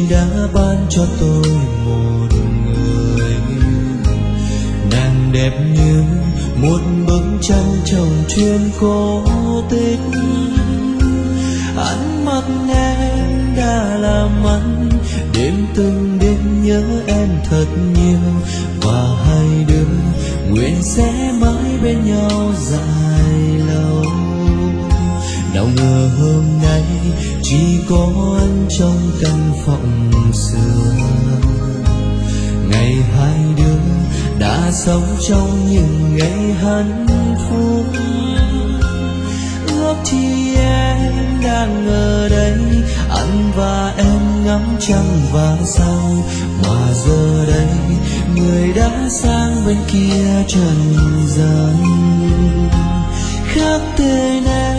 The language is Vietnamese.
đã ban cho tôi một người, nàng đẹp như một bức tranh trong truyện cổ tích. Ánh mắt em đã làm anh đêm từng đêm nhớ em thật nhiều, và hai đứa nguyện sẽ mãi bên nhau dài lâu. Nào ngờ hôm nay chỉ có anh trong căn phòng xưa, ngày hai đứa đã sống trong những ngày hạnh phúc. Ước chi em đang ở đây, anh và em ngắm trăng và sao, mà giờ đây người đã sang bên kia trần gian. Khác tên em